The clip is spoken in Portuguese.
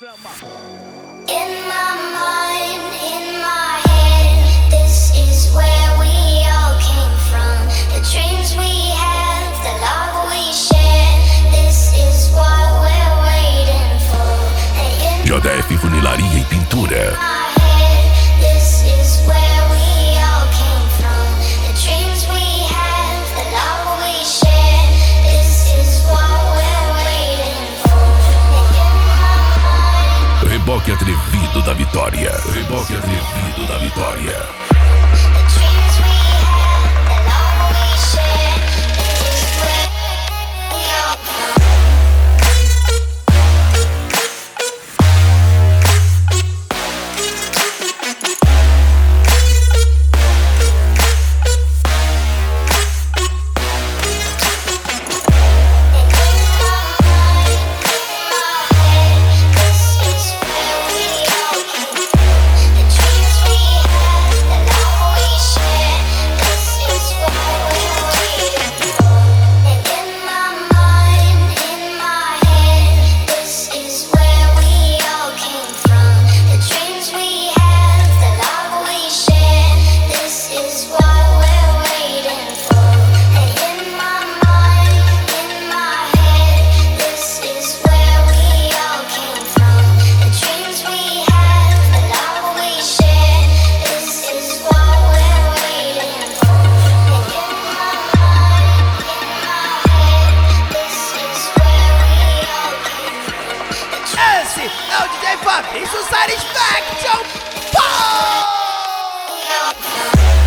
In my mind, in my head, this is where we all came from. The dreams we have, the love we share, this is what we're waiting for. And in JF Funilaria e Pintura. my head, this is where we all came from. The dreams we have, the love we share, this is what we're waiting for. And in my mind, Reboque atrevido da vitória. Reboque atrevido da vitória. the dreams we have, the love we share, this is where we all come. Esse é o DJ Fabrício Satisfaction. Pô!